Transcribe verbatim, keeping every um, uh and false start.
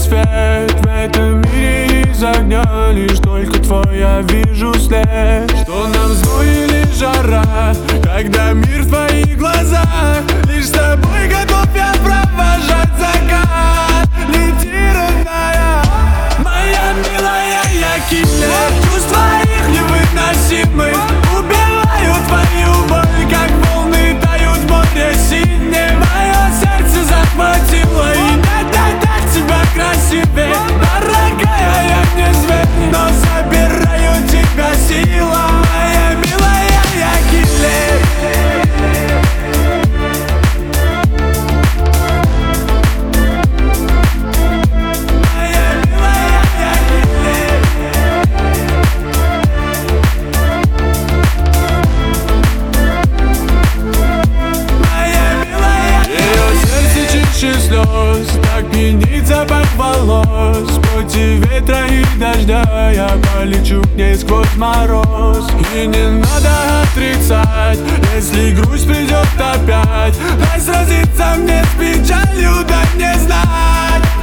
свет в этом мире из огня. Лишь только твой я вижу след. Что нам зной или жара, когда мир в твоих глазах. Лишь с тобой готов я провожать закат. Лети, родная, моя милая, я киллер. Чувства их невыносимы, убивают твою боль, как волны тают в море синее. Мое сердце захватило, и нет, нет, нет тебя красивее. Дорогая, я не зверь, но забираю тебя сила. Моя милая, я киллер. Слез, так пьянит запах волос. Против ветра и дождя я полечу к ней сквозь мороз. И не надо отрицать, если грусть придет опять. Дай сразиться мне с печалью, дай мне знать.